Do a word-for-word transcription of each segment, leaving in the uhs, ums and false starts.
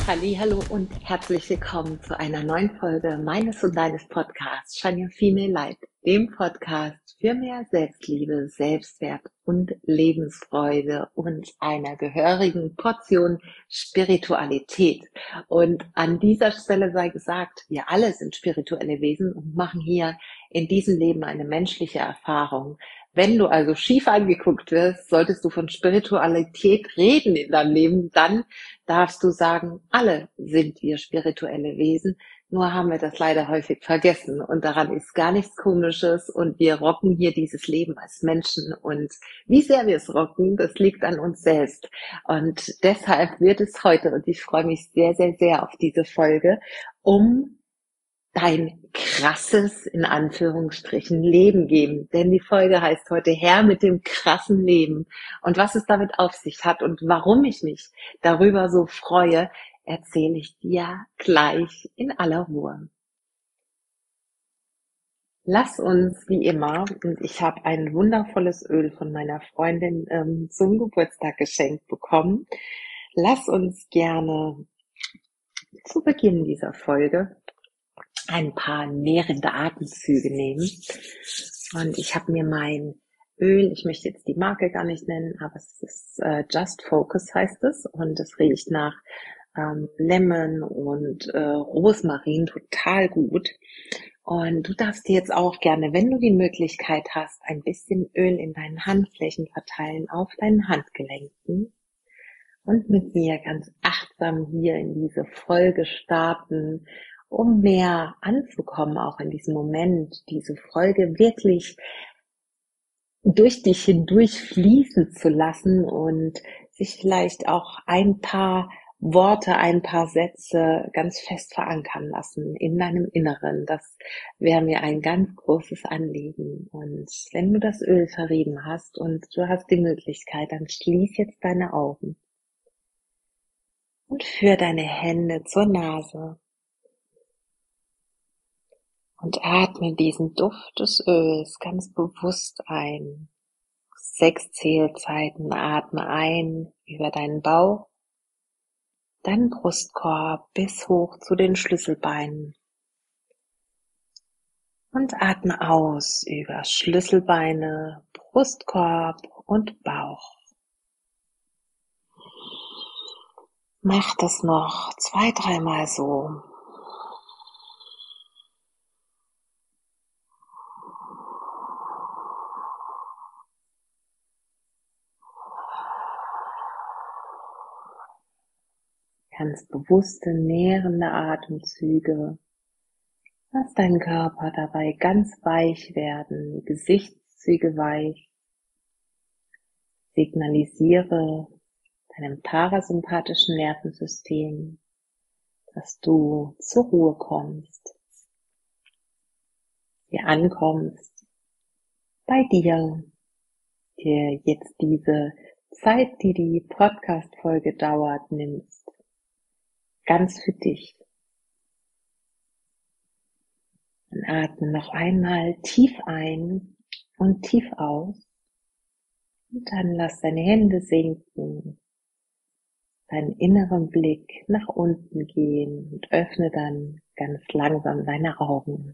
Hallihallo und herzlich willkommen zu einer neuen Folge meines und deines Podcasts Shine Your Female Light, dem Podcast für mehr Selbstliebe, Selbstwert und Lebensfreude und einer gehörigen Portion Spiritualität. Und an dieser Stelle sei gesagt, wir alle sind spirituelle Wesen und machen hier in diesem Leben eine menschliche Erfahrung. Wenn du also schief angeguckt wirst, solltest du von Spiritualität reden in deinem Leben, dann darfst du sagen, alle sind wir spirituelle Wesen, nur haben wir das leider häufig vergessen und daran ist gar nichts Komisches und wir rocken hier dieses Leben als Menschen und wie sehr wir es rocken, das liegt an uns selbst und deshalb wird es heute, und ich freue mich sehr, sehr, sehr auf diese Folge, um dein krasses, in Anführungsstrichen, Leben geben. Denn die Folge heißt heute Her mit dem krassen Leben. Und was es damit auf sich hat und warum ich mich darüber so freue, erzähle ich dir gleich in aller Ruhe. Lass uns, wie immer, und ich habe ein wundervolles Öl von meiner Freundin ähm, zum Geburtstag geschenkt bekommen, lass uns gerne zu Beginn dieser Folge ein paar nährende Atemzüge nehmen. Und ich habe mir mein Öl, ich möchte jetzt die Marke gar nicht nennen, aber es ist äh, Just Focus heißt es und es riecht nach ähm, Lemon und äh, Rosmarin total gut. Und du darfst dir jetzt auch gerne, wenn du die Möglichkeit hast, ein bisschen Öl in deinen Handflächen verteilen, auf deinen Handgelenken und mit mir ganz achtsam hier in diese Folge starten, um mehr anzukommen, auch in diesem Moment, diese Folge wirklich durch dich hindurch fließen zu lassen und sich vielleicht auch ein paar Worte, ein paar Sätze ganz fest verankern lassen in deinem Inneren. Das wäre mir ein ganz großes Anliegen. Und wenn du das Öl verrieben hast und du hast die Möglichkeit, dann schließ jetzt deine Augen und führ deine Hände zur Nase. Und atme diesen Duft des Öls ganz bewusst ein. Sechs Zählzeiten atme ein über deinen Bauch, deinen Brustkorb bis hoch zu den Schlüsselbeinen. Und atme aus über Schlüsselbeine, Brustkorb und Bauch. Mach das noch zwei, dreimal so. Ganz bewusste, nährende Atemzüge. Lass deinen Körper dabei ganz weich werden, die Gesichtszüge weich. Signalisiere deinem parasympathischen Nervensystem, dass du zur Ruhe kommst, hier ankommst, bei dir, dir jetzt diese Zeit, die die Podcast-Folge dauert, nimmst. Ganz für dich. Dann atme noch einmal tief ein und tief aus. Und dann lass deine Hände sinken, deinen inneren Blick nach unten gehen und öffne dann ganz langsam deine Augen.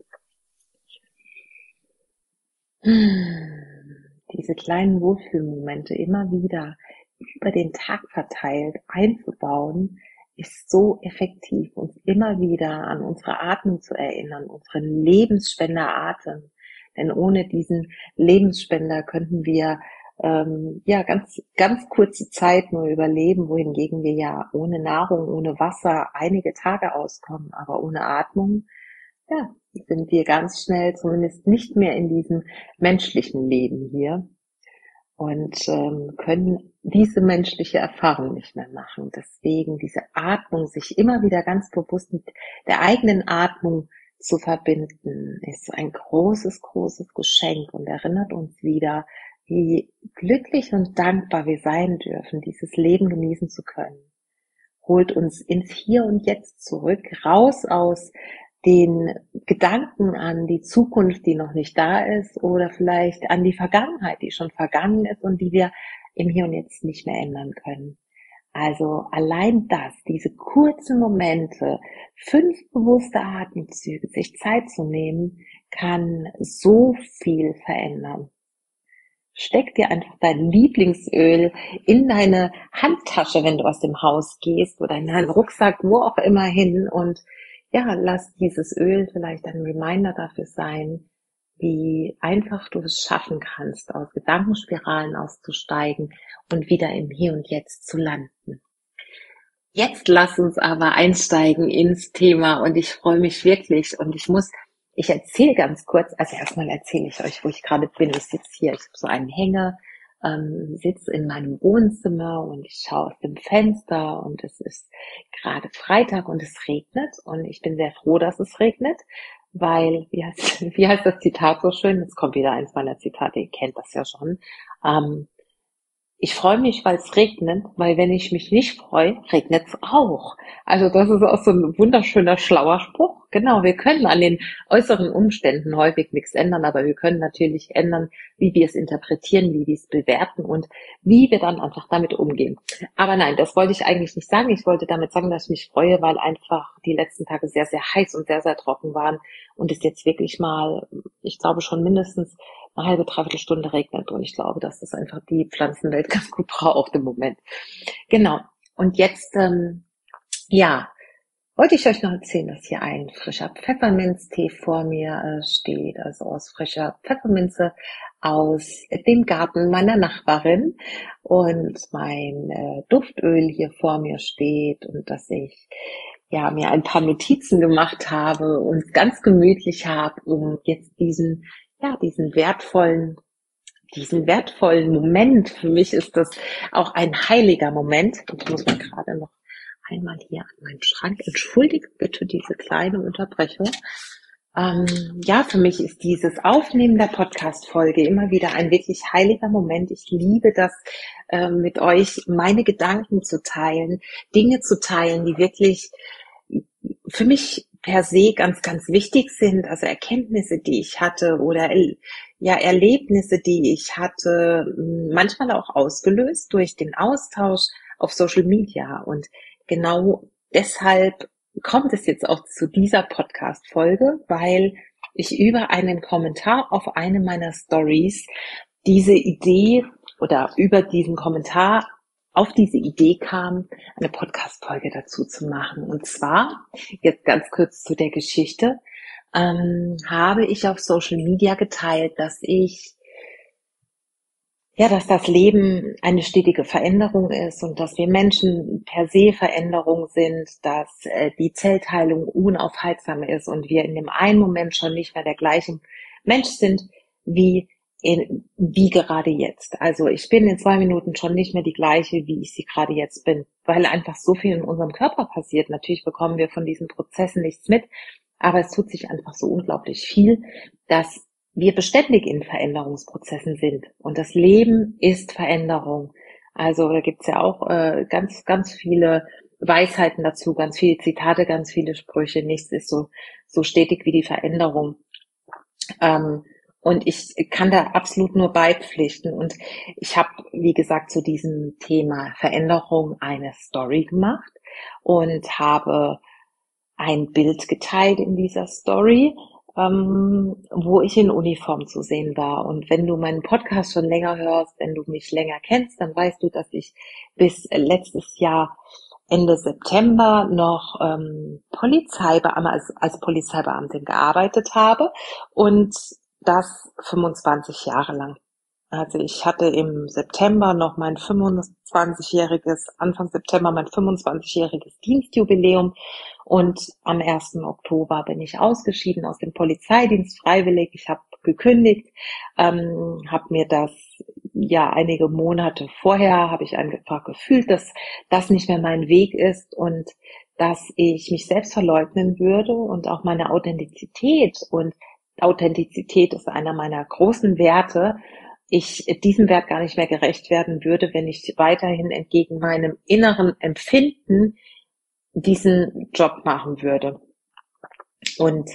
Diese kleinen Wohlfühlmomente immer wieder über den Tag verteilt einzubauen, ist so effektiv, uns immer wieder an unsere Atmung zu erinnern, unseren Lebensspender Atem. Denn ohne diesen Lebensspender könnten wir ähm, ja ganz ganz kurze Zeit nur überleben, wohingegen wir ja ohne Nahrung, ohne Wasser einige Tage auskommen. Aber ohne Atmung, ja, sind wir ganz schnell zumindest nicht mehr in diesem menschlichen Leben hier. Und ähm, können diese menschliche Erfahrung nicht mehr machen. Deswegen diese Atmung, sich immer wieder ganz bewusst mit der eigenen Atmung zu verbinden, ist ein großes, großes Geschenk und erinnert uns wieder, wie glücklich und dankbar wir sein dürfen, dieses Leben genießen zu können. Holt uns ins Hier und Jetzt zurück, raus aus den Gedanken an die Zukunft, die noch nicht da ist, oder vielleicht an die Vergangenheit, die schon vergangen ist und die wir im Hier und Jetzt nicht mehr ändern können. Also allein das, diese kurzen Momente, fünf bewusste Atemzüge, sich Zeit zu nehmen, kann so viel verändern. Steck dir einfach dein Lieblingsöl in deine Handtasche, wenn du aus dem Haus gehst, oder in deinen Rucksack, wo auch immer hin, und ja, lass dieses Öl vielleicht ein Reminder dafür sein, wie einfach du es schaffen kannst, aus Gedankenspiralen auszusteigen und wieder im Hier und Jetzt zu landen. Jetzt lass uns aber einsteigen ins Thema, und ich freue mich wirklich, und ich muss, ich erzähle ganz kurz, also erstmal erzähle ich euch, wo ich gerade bin. Ich sitze hier, ich habe so einen Hänger, ähm, sitze in meinem Wohnzimmer und ich schaue aus dem Fenster, und es ist gerade Freitag und es regnet, und ich bin sehr froh, dass es regnet, weil, wie heißt, wie heißt das Zitat so schön? Jetzt kommt wieder eins meiner Zitate, ihr kennt das ja schon. Ähm, Ich freue mich, weil es regnet, weil wenn ich mich nicht freue, regnet es auch. Also das ist auch so ein wunderschöner, schlauer Spruch. Genau, wir können an den äußeren Umständen häufig nichts ändern, aber wir können natürlich ändern, wie wir es interpretieren, wie wir es bewerten und wie wir dann einfach damit umgehen. Aber nein, das wollte ich eigentlich nicht sagen. Ich wollte damit sagen, dass ich mich freue, weil einfach die letzten Tage sehr, sehr heiß und sehr, sehr trocken waren und es jetzt wirklich mal, ich glaube schon mindestens eine halbe, dreiviertel Stunde regnet, und ich glaube, dass das einfach die Pflanzenwelt ganz gut braucht im Moment. Genau. Und jetzt, ähm, ja, wollte ich euch noch erzählen, dass hier ein frischer Pfefferminztee vor mir äh, steht, also aus frischer Pfefferminze aus dem Garten meiner Nachbarin, und mein äh, Duftöl hier vor mir steht, und dass ich ja mir ein paar Notizen gemacht habe und ganz gemütlich habe, um jetzt diesen ja diesen wertvollen diesen wertvollen Moment, für mich ist das auch ein heiliger Moment. Ich muss mal gerade noch einmal hier an meinen Schrank. Entschuldigt bitte diese kleine Unterbrechung. Ähm, ja, für mich ist dieses Aufnehmen der Podcast-Folge immer wieder ein wirklich heiliger Moment. Ich liebe das, äh, mit euch meine Gedanken zu teilen, Dinge zu teilen, die wirklich für mich per se ganz, ganz wichtig sind, also Erkenntnisse, die ich hatte, oder ja Erlebnisse, die ich hatte, manchmal auch ausgelöst durch den Austausch auf Social Media. Und genau deshalb kommt es jetzt auch zu dieser Podcast-Folge, weil ich über einen Kommentar auf eine meiner Stories diese Idee oder über diesen Kommentar auf diese Idee kam, eine Podcast-Folge dazu zu machen. Und zwar, jetzt ganz kurz zu der Geschichte, ähm, habe ich auf Social Media geteilt, dass ich, ja, dass das Leben eine stetige Veränderung ist und dass wir Menschen per se Veränderung sind, dass äh, die Zellteilung unaufhaltsam ist und wir in dem einen Moment schon nicht mehr der gleiche Mensch sind wie in, wie gerade jetzt. Also ich bin in zwei Minuten schon nicht mehr die gleiche, wie ich sie gerade jetzt bin, weil einfach so viel in unserem Körper passiert. Natürlich bekommen wir von diesen Prozessen nichts mit, aber es tut sich einfach so unglaublich viel, dass wir beständig in Veränderungsprozessen sind. Und das Leben ist Veränderung. Also da gibt's ja auch äh, ganz, ganz viele Weisheiten dazu, ganz viele Zitate, ganz viele Sprüche. Nichts ist so, so stetig wie die Veränderung. Ähm, Und ich kann da absolut nur beipflichten. Und ich habe, wie gesagt, zu diesem Thema Veränderung eine Story gemacht und habe ein Bild geteilt in dieser Story, ähm, wo ich in Uniform zu sehen war. Und wenn du meinen Podcast schon länger hörst, wenn du mich länger kennst, dann weißt du, dass ich bis letztes Jahr Ende September noch ähm, Polizeibeamte, als, als Polizeibeamtin gearbeitet habe, und das fünfundzwanzig Jahre lang. Also ich hatte im September noch mein fünfundzwanzigjähriges, Anfang September mein fünfundzwanzigjähriges Dienstjubiläum, und am ersten Oktober bin ich ausgeschieden aus dem Polizeidienst freiwillig. Ich habe gekündigt, ähm, habe mir das ja einige Monate vorher, habe ich einfach gefühlt, dass das nicht mehr mein Weg ist und dass ich mich selbst verleugnen würde und auch meine Authentizität, und Authentizität ist einer meiner großen Werte, ich diesem Wert gar nicht mehr gerecht werden würde, wenn ich weiterhin entgegen meinem inneren Empfinden diesen Job machen würde. Und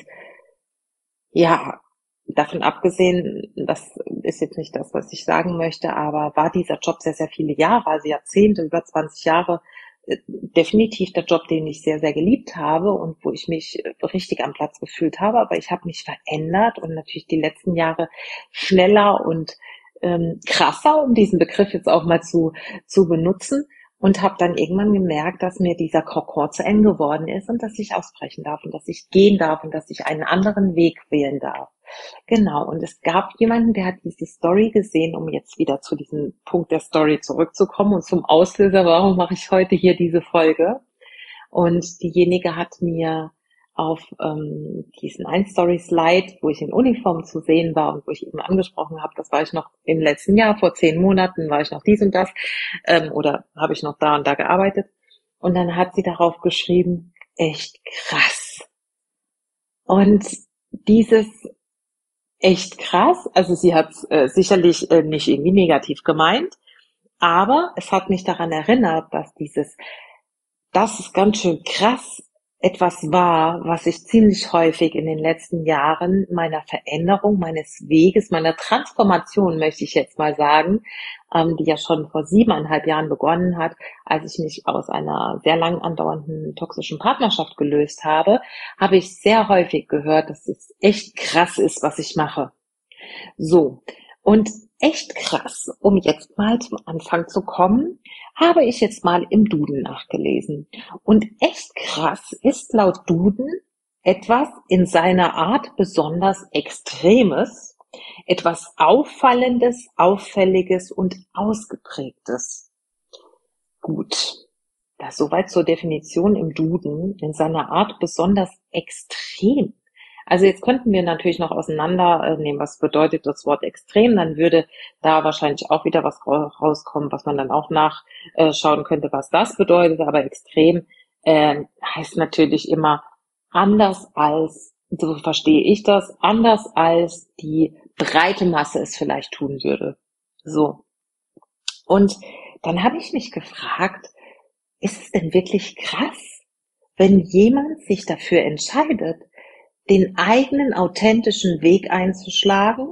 ja, davon abgesehen, das ist jetzt nicht das, was ich sagen möchte, aber war dieser Job sehr, sehr viele Jahre, also Jahrzehnte, über zwanzig Jahre, äh, definitiv der Job, den ich sehr, sehr geliebt habe und wo ich mich äh, richtig am Platz gefühlt habe, aber ich habe mich verändert und natürlich die letzten Jahre schneller und ähm, krasser, um diesen Begriff jetzt auch mal zu, zu benutzen, und habe dann irgendwann gemerkt, dass mir dieser Kokon zu eng geworden ist und dass ich ausbrechen darf und dass ich gehen darf und dass ich einen anderen Weg wählen darf. Genau, und es gab jemanden, der hat diese Story gesehen, um jetzt wieder zu diesem Punkt der Story zurückzukommen und zum Auslöser, warum mache ich heute hier diese Folge? Und diejenige hat mir auf ähm, diesen ein-Story-Slide, wo ich in Uniform zu sehen war und wo ich eben angesprochen habe, das war ich noch im letzten Jahr, vor zehn Monaten war ich noch dies und das, ähm, oder habe ich noch da und da gearbeitet. Und dann hat sie darauf geschrieben, echt krass. Und dieses echt krass, also sie hat es äh, sicherlich äh, nicht irgendwie negativ gemeint, aber es hat mich daran erinnert, dass dieses, das ist ganz schön krass, etwas war, was ich ziemlich häufig in den letzten Jahren meiner Veränderung, meines Weges, meiner Transformation, möchte ich jetzt mal sagen, ähm, die ja schon vor siebeneinhalb Jahren begonnen hat, als ich mich aus einer sehr lang andauernden toxischen Partnerschaft gelöst habe, habe ich sehr häufig gehört, dass es echt krass ist, was ich mache. So, und echt krass, um jetzt mal zum Anfang zu kommen, habe ich jetzt mal im Duden nachgelesen. Und echt krass ist laut Duden etwas in seiner Art besonders Extremes, etwas Auffallendes, Auffälliges und Ausgeprägtes. Gut, das soweit zur Definition im Duden, in seiner Art besonders extrem. Also jetzt könnten wir natürlich noch auseinandernehmen, was bedeutet das Wort extrem, dann würde da wahrscheinlich auch wieder was rauskommen, was man dann auch nachschauen könnte, was das bedeutet, aber extrem äh, heißt natürlich immer anders als, so verstehe ich das, anders als die breite Masse es vielleicht tun würde. So. Und dann habe ich mich gefragt, ist es denn wirklich krass, wenn jemand sich dafür entscheidet, den eigenen authentischen Weg einzuschlagen,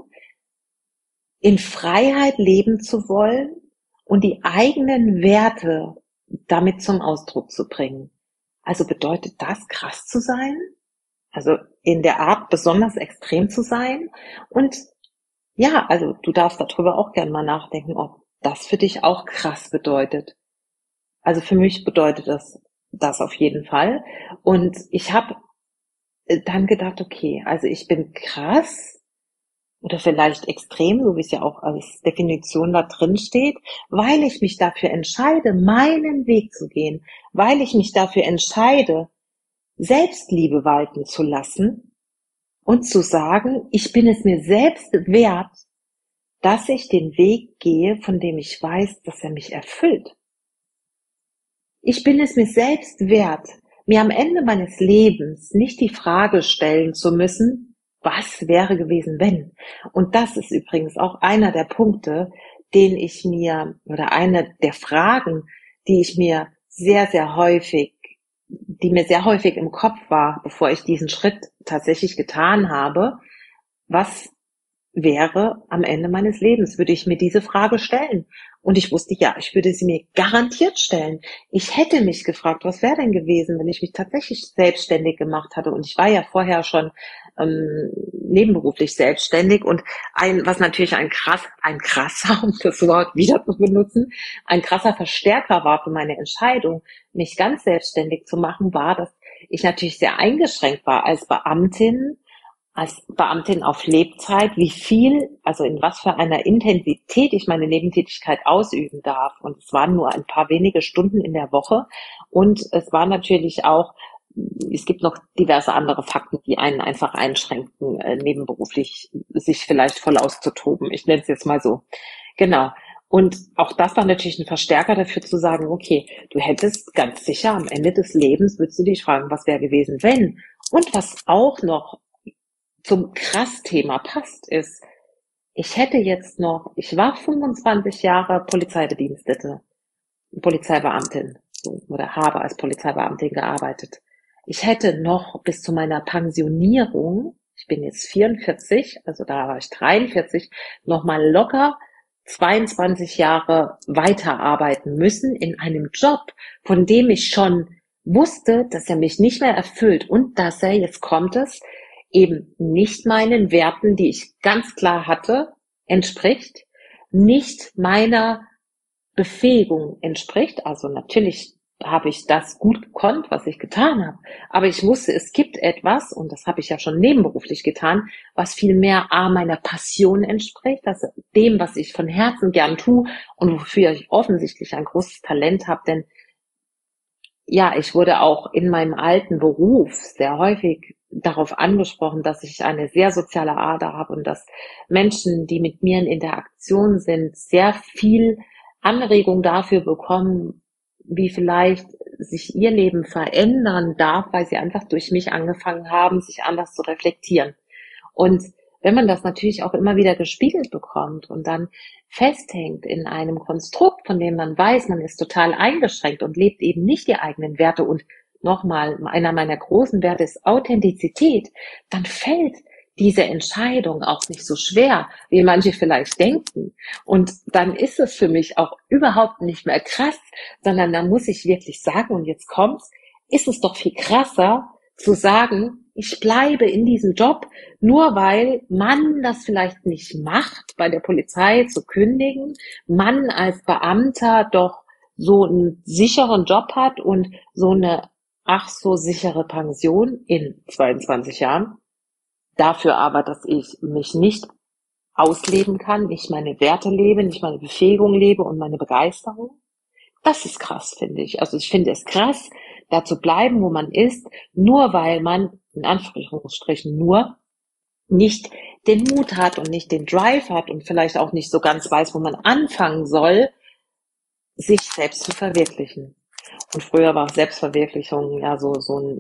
in Freiheit leben zu wollen und die eigenen Werte damit zum Ausdruck zu bringen? Also bedeutet das, krass zu sein? Also in der Art besonders extrem zu sein? Und ja, also du darfst darüber auch gerne mal nachdenken, ob das für dich auch krass bedeutet. Also für mich bedeutet das das auf jeden Fall. Und ich habe dann gedacht, okay, also ich bin krass oder vielleicht extrem, so wie es ja auch als Definition da drin steht, weil ich mich dafür entscheide, meinen Weg zu gehen, weil ich mich dafür entscheide, Selbstliebe walten zu lassen und zu sagen, ich bin es mir selbst wert, dass ich den Weg gehe, von dem ich weiß, dass er mich erfüllt. Ich bin es mir selbst wert, mir am Ende meines Lebens nicht die Frage stellen zu müssen, was wäre gewesen, wenn? Und das ist übrigens auch einer der Punkte, den ich mir, oder eine der Fragen, die ich mir sehr, sehr häufig, die mir sehr häufig im Kopf war, bevor ich diesen Schritt tatsächlich getan habe. Was wäre am Ende meines Lebens? Würde ich mir diese Frage stellen? Und ich wusste, ja, ich würde sie mir garantiert stellen. Ich hätte mich gefragt, was wäre denn gewesen, wenn ich mich tatsächlich selbstständig gemacht hatte? Und ich war ja vorher schon ähm, nebenberuflich selbstständig. Und ein, was natürlich ein krass, ein krasser, um das Wort wieder zu benutzen, ein krasser Verstärker war für meine Entscheidung, mich ganz selbstständig zu machen, war, dass ich natürlich sehr eingeschränkt war als Beamtin, als Beamtin auf Lebzeit, wie viel, also in was für einer Intensität ich meine Nebentätigkeit ausüben darf. Und es waren nur ein paar wenige Stunden in der Woche. Und es war natürlich auch, es gibt noch diverse andere Fakten, die einen einfach einschränken, äh, nebenberuflich sich vielleicht voll auszutoben. Ich nenne es jetzt mal so. Genau. Und auch das war natürlich ein Verstärker dafür zu sagen, okay, du hättest ganz sicher am Ende des Lebens, würdest du dich fragen, was wäre gewesen, wenn? Und was auch noch zum Krass-Thema passt, ist, ich hätte jetzt noch, ich war fünfundzwanzig Jahre Polizeibedienstete, Polizeibeamtin, oder habe als Polizeibeamtin gearbeitet. Ich hätte noch bis zu meiner Pensionierung, ich bin jetzt vierundvierzig, also da war ich dreiundvierzig, noch mal locker zweiundzwanzig Jahre weiterarbeiten müssen in einem Job, von dem ich schon wusste, dass er mich nicht mehr erfüllt und dass er, jetzt kommt es, eben nicht meinen Werten, die ich ganz klar hatte, entspricht, nicht meiner Befähigung entspricht. Also natürlich habe ich das gut gekonnt, was ich getan habe. Aber ich wusste, es gibt etwas, und das habe ich ja schon nebenberuflich getan, was viel mehr A, meiner Passion entspricht, also dem, was ich von Herzen gern tue und wofür ich offensichtlich ein großes Talent habe. Denn ja, ich wurde auch in meinem alten Beruf sehr häufig darauf angesprochen, dass ich eine sehr soziale Ader habe und dass Menschen, die mit mir in Interaktion sind, sehr viel Anregung dafür bekommen, wie vielleicht sich ihr Leben verändern darf, weil sie einfach durch mich angefangen haben, sich anders zu reflektieren. Und wenn man das natürlich auch immer wieder gespiegelt bekommt und dann festhängt in einem Konstrukt, von dem man weiß, man ist total eingeschränkt und lebt eben nicht die eigenen Werte, und nochmal, einer meiner großen Werte ist Authentizität, dann fällt diese Entscheidung auch nicht so schwer, wie manche vielleicht denken. Und dann ist es für mich auch überhaupt nicht mehr krass, sondern dann muss ich wirklich sagen, und jetzt kommt's, ist es doch viel krasser zu sagen, ich bleibe in diesem Job, nur weil man das vielleicht nicht macht, bei der Polizei zu kündigen, man als Beamter doch so einen sicheren Job hat und so eine ach so sichere Pension in zweiundzwanzig Jahren. Dafür aber, dass ich mich nicht ausleben kann, nicht meine Werte lebe, nicht meine Befähigung lebe und meine Begeisterung. Das ist krass, finde ich. Also ich finde es krass, da zu bleiben, wo man ist, nur weil man, in Anführungsstrichen nur, nicht den Mut hat und nicht den Drive hat und vielleicht auch nicht so ganz weiß, wo man anfangen soll, sich selbst zu verwirklichen. Und früher war Selbstverwirklichung ja so, so ein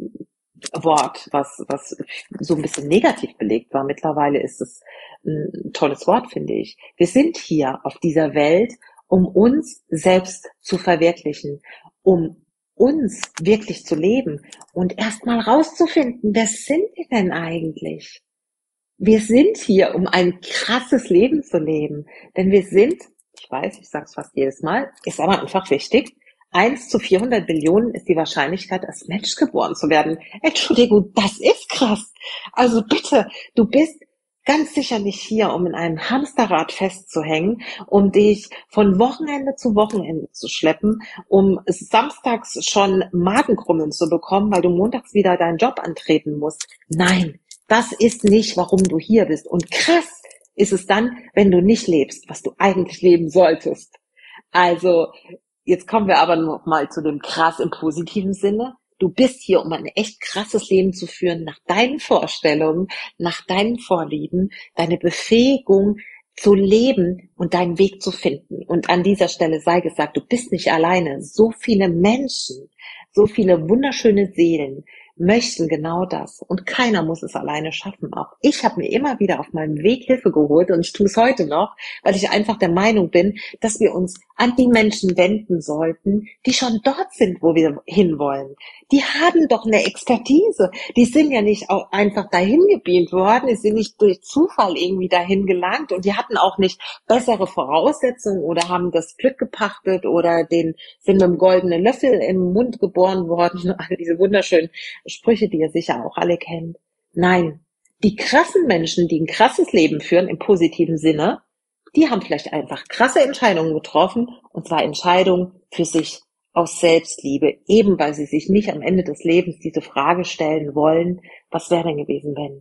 Wort, was, was so ein bisschen negativ belegt war. Mittlerweile ist es ein tolles Wort, finde ich. Wir sind hier auf dieser Welt, um uns selbst zu verwirklichen, um uns wirklich zu leben und erstmal rauszufinden, wer sind wir denn eigentlich? Wir sind hier, um ein krasses Leben zu leben, denn wir sind, ich weiß, ich sage es fast jedes Mal, ist aber einfach wichtig, eins zu vierhundert Billionen ist die Wahrscheinlichkeit, als Mensch geboren zu werden. Entschuldigung, das ist krass. Also bitte, du bist ganz sicher nicht hier, um in einem Hamsterrad festzuhängen, um dich von Wochenende zu Wochenende zu schleppen, um samstags schon Magenkrummeln zu bekommen, weil du montags wieder deinen Job antreten musst. Nein, das ist nicht, warum du hier bist. Und krass ist es dann, wenn du nicht lebst, was du eigentlich leben solltest. Also, jetzt kommen wir aber noch mal zu dem krass im positiven Sinne. Du bist hier, um ein echt krasses Leben zu führen, nach deinen Vorstellungen, nach deinen Vorlieben, deine Befähigung zu leben und deinen Weg zu finden. Und an dieser Stelle sei gesagt, du bist nicht alleine. So viele Menschen, so viele wunderschöne Seelen möchten genau das. Und keiner muss es alleine schaffen. Auch ich habe mir immer wieder auf meinem Weg Hilfe geholt und ich tue es heute noch, weil ich einfach der Meinung bin, dass wir uns an die Menschen wenden sollten, die schon dort sind, wo wir hinwollen. Die haben doch eine Expertise. Die sind ja nicht auch einfach dahin gebeamt worden, die sind nicht durch Zufall irgendwie dahin gelangt und die hatten auch nicht bessere Voraussetzungen oder haben das Glück gepachtet oder den sind mit einem goldenen Löffel im Mund geboren worden. All diese wunderschönen Sprüche, die ihr sicher auch alle kennt. Nein, die krassen Menschen, die ein krasses Leben führen im positiven Sinne, die haben vielleicht einfach krasse Entscheidungen getroffen, und zwar Entscheidungen für sich aus Selbstliebe, eben weil sie sich nicht am Ende des Lebens diese Frage stellen wollen, was wäre denn gewesen, wenn?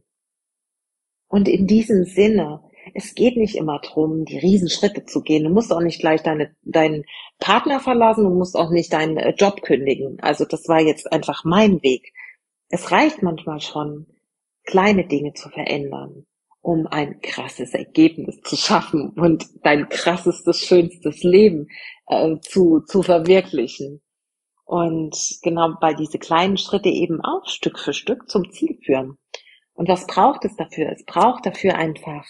Und in diesem Sinne, es geht nicht immer drum, die Riesenschritte zu gehen. Du musst auch nicht gleich deine, deinen Partner verlassen, du musst auch nicht deinen Job kündigen. Also das war jetzt einfach mein Weg. Es reicht manchmal schon, kleine Dinge zu verändern, um ein krasses Ergebnis zu schaffen und dein krassestes, schönstes Leben äh, zu, zu verwirklichen. Und genau, weil diese kleinen Schritte eben auch Stück für Stück zum Ziel führen. Und was braucht es dafür? Es braucht dafür einfach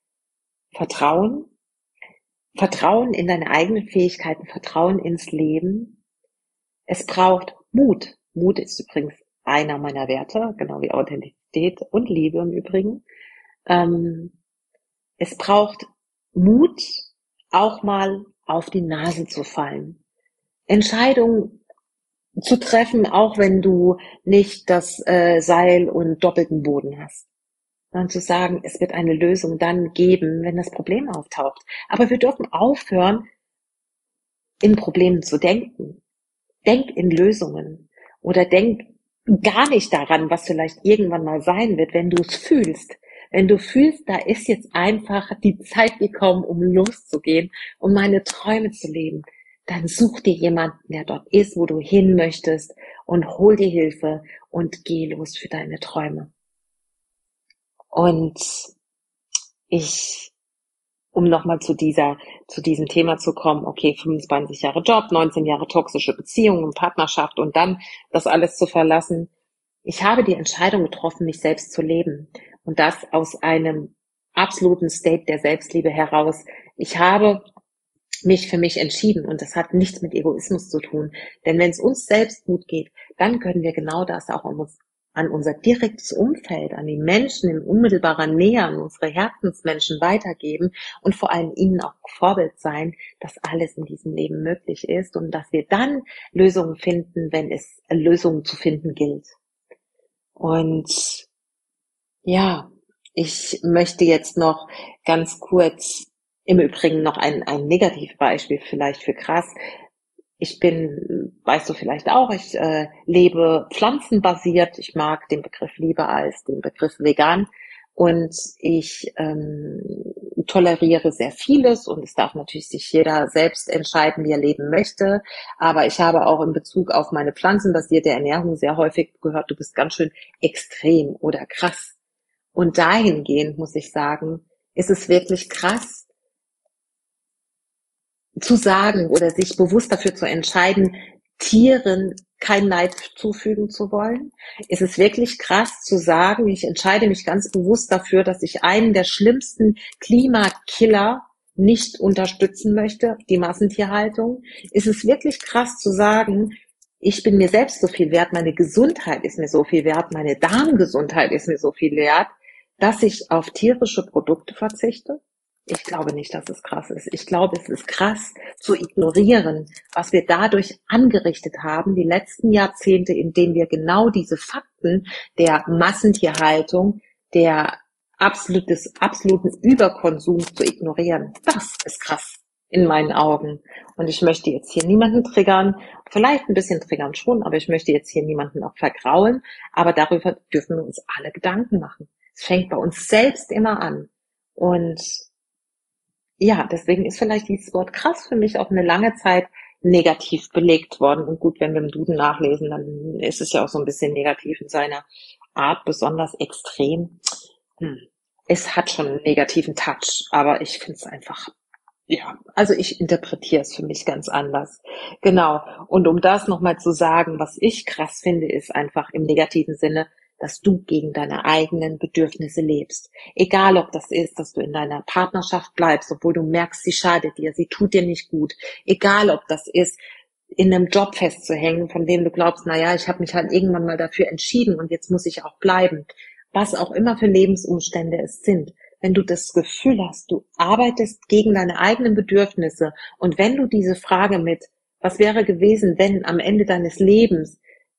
Vertrauen, Vertrauen in deine eigenen Fähigkeiten, Vertrauen ins Leben. Es braucht Mut. Mut ist übrigens einer meiner Werte, genau wie Authentizität und Liebe im Übrigen. Ähm, es braucht Mut, auch mal auf die Nase zu fallen. Entscheidungen zu treffen, auch wenn du nicht das äh, Seil und doppelten Boden hast. Sondern zu sagen, es wird eine Lösung dann geben, wenn das Problem auftaucht. Aber wir dürfen aufhören, in Problemen zu denken. Denk in Lösungen. Oder denk gar nicht daran, was vielleicht irgendwann mal sein wird, wenn du es fühlst. Wenn du fühlst, da ist jetzt einfach die Zeit gekommen, um loszugehen, um meine Träume zu leben, dann such dir jemanden, der dort ist, wo du hin möchtest, und hol dir Hilfe und geh los für deine Träume. Und ich, um nochmal zu dieser, zu diesem Thema zu kommen, okay, fünfundzwanzig Jahre Job, neunzehn Jahre toxische Beziehungen, Partnerschaft und dann das alles zu verlassen. Ich habe die Entscheidung getroffen, mich selbst zu leben. Und das aus einem absoluten State der Selbstliebe heraus. Ich habe mich für mich entschieden, und das hat nichts mit Egoismus zu tun. Denn wenn es uns selbst gut geht, dann können wir genau das auch an uns, an unser direktes Umfeld, an die Menschen in unmittelbarer Nähe, an unsere Herzensmenschen weitergeben und vor allem ihnen auch Vorbild sein, dass alles in diesem Leben möglich ist und dass wir dann Lösungen finden, wenn es Lösungen zu finden gilt. Und ja, ich möchte jetzt noch ganz kurz, im Übrigen noch ein, ein Negativbeispiel vielleicht für krass. Ich bin, weißt du vielleicht auch, ich äh, lebe pflanzenbasiert. Ich mag den Begriff lieber als den Begriff vegan. Und ich ähm, toleriere sehr vieles, und es darf natürlich sich jeder selbst entscheiden, wie er leben möchte. Aber ich habe auch in Bezug auf meine pflanzenbasierte Ernährung sehr häufig gehört, du bist ganz schön extrem oder krass. Und dahingehend muss ich sagen, ist es wirklich krass zu sagen oder sich bewusst dafür zu entscheiden, Tieren kein Leid zufügen zu wollen. Ist es wirklich krass zu sagen, ich entscheide mich ganz bewusst dafür, dass ich einen der schlimmsten Klimakiller nicht unterstützen möchte, die Massentierhaltung. Ist es wirklich krass zu sagen, ich bin mir selbst so viel wert, meine Gesundheit ist mir so viel wert, meine Darmgesundheit ist mir so viel wert, dass ich auf tierische Produkte verzichte? Ich glaube nicht, dass es krass ist. Ich glaube, es ist krass zu ignorieren, was wir dadurch angerichtet haben, die letzten Jahrzehnte, in denen wir genau diese Fakten der Massentierhaltung, der absolutes, absoluten Überkonsums zu ignorieren. Das ist krass in meinen Augen. Und ich möchte jetzt hier niemanden triggern, vielleicht ein bisschen triggern schon, aber ich möchte jetzt hier niemanden auch vergraulen. Aber darüber dürfen wir uns alle Gedanken machen. Es fängt bei uns selbst immer an. Und ja, deswegen ist vielleicht dieses Wort krass für mich auch eine lange Zeit negativ belegt worden. Und gut, wenn wir im Duden nachlesen, dann ist es ja auch so ein bisschen negativ in seiner Art, besonders extrem. Hm. Es hat schon einen negativen Touch, aber ich finde es einfach, ja, also ich interpretiere es für mich ganz anders. Genau. Und um das nochmal zu sagen, was ich krass finde, ist einfach im negativen Sinne, dass du gegen deine eigenen Bedürfnisse lebst. Egal, ob das ist, dass du in deiner Partnerschaft bleibst, obwohl du merkst, sie schadet dir, sie tut dir nicht gut. Egal, ob das ist, in einem Job festzuhängen, von dem du glaubst, na ja, ich habe mich halt irgendwann mal dafür entschieden und jetzt muss ich auch bleiben. Was auch immer für Lebensumstände es sind. Wenn du das Gefühl hast, du arbeitest gegen deine eigenen Bedürfnisse, und wenn du diese Frage mit, was wäre gewesen, wenn am Ende deines Lebens,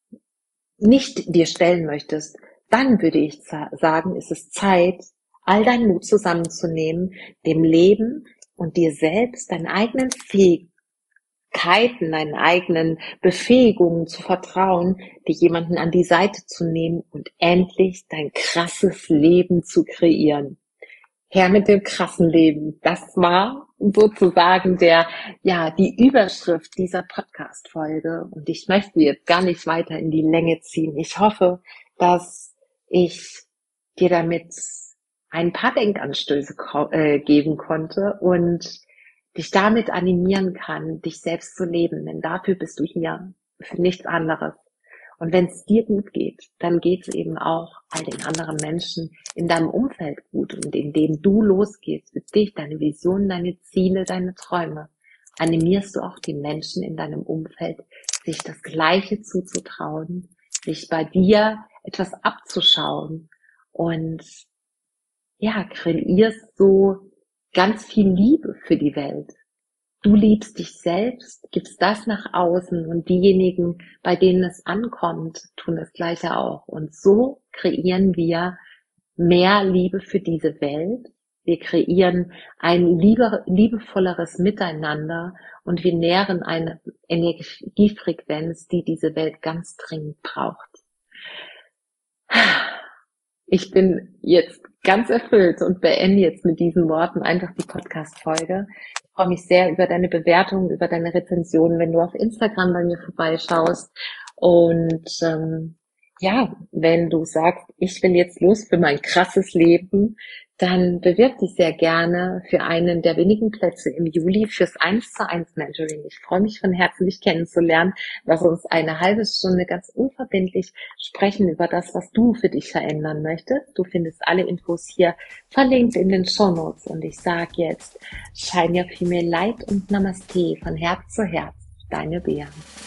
nicht dir stellen möchtest, dann würde ich sagen, ist es Zeit, all deinen Mut zusammenzunehmen, dem Leben und dir selbst, deinen eigenen Fähigkeiten, deinen eigenen Befähigungen zu vertrauen, dir jemanden an die Seite zu nehmen und endlich dein krasses Leben zu kreieren. Her mit dem krassen Leben. Das war sozusagen der, ja, die Überschrift dieser Podcast-Folge. Und ich möchte jetzt gar nicht weiter in die Länge ziehen. Ich hoffe, dass ich dir damit ein paar Denkanstöße äh, geben konnte und dich damit animieren kann, dich selbst zu leben. Denn dafür bist du hier, für nichts anderes. Und wenn es dir gut geht, dann geht es eben auch all den anderen Menschen in deinem Umfeld gut. Und indem du losgehst für dich, deine Visionen, deine Ziele, deine Träume, animierst du auch die Menschen in deinem Umfeld, sich das Gleiche zuzutrauen, sich bei dir etwas abzuschauen und ja, kreierst so ganz viel Liebe für die Welt. du liebst dich selbst, gibst das nach außen und diejenigen, bei denen es ankommt, tun das Gleiche auch. Und so kreieren wir mehr Liebe für diese Welt. Wir kreieren ein liebe, liebevolleres Miteinander und wir nähren eine Energiefrequenz, die diese Welt ganz dringend braucht. Ich bin jetzt ganz erfüllt und beende jetzt mit diesen Worten einfach die Podcast-Folge. Ich freue mich sehr über deine Bewertungen, über deine Rezensionen, wenn du auf Instagram bei mir vorbeischaust. Und ähm, ja, wenn du sagst, ich will jetzt los für mein krasses Leben, dann bewirb dich sehr gerne für einen der wenigen Plätze im Juli fürs eins zu eins Mentoring. Ich freue mich von Herzen, dich kennenzulernen. Lass uns eine halbe Stunde ganz unverbindlich sprechen über das, was du für dich verändern möchtest. Du findest alle Infos hier verlinkt in den Shownotes. Und ich sage jetzt, Shine Your Female Light und Namaste von Herz zu Herz. Deine Bea.